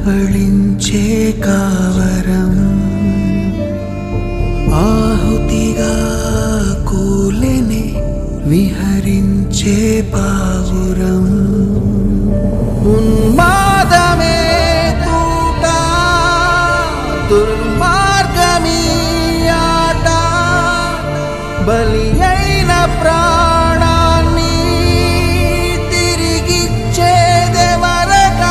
కబళించే కావరం ఆహుతిగా కూలెనే విహరించే పావురం ఉన్మాదమే తూట దుర్మార్గమీ ఆట బలి అయిన ప్రాణాన్ని తిరిగిచ్చేదెవరగా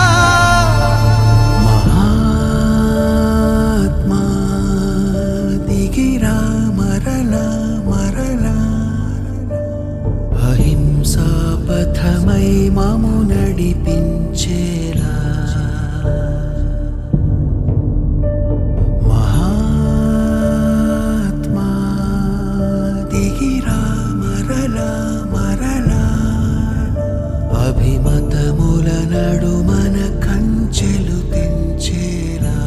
మహాత్మా దిగిరా మరలా మరలా అహింసా పథమై మము నడిపించేలా మహాత్మా దిగిరా మరలా మరలా అభిమతముల నడుమన కంచెలు తెంచేలా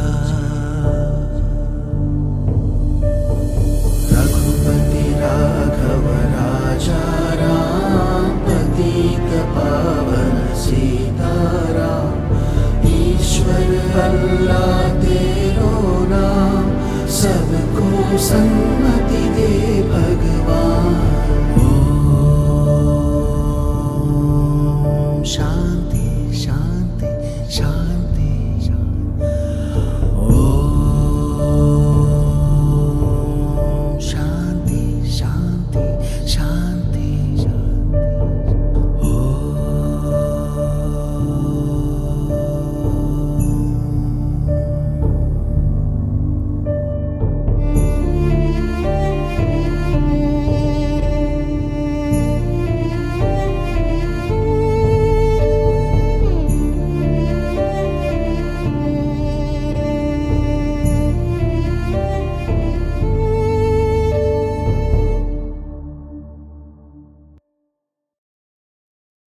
రఘుపతి రాఘవ రాజా राम पतित पावन सीताराम ईश्वर अल्लाह तेरो नाम सबको सन्मत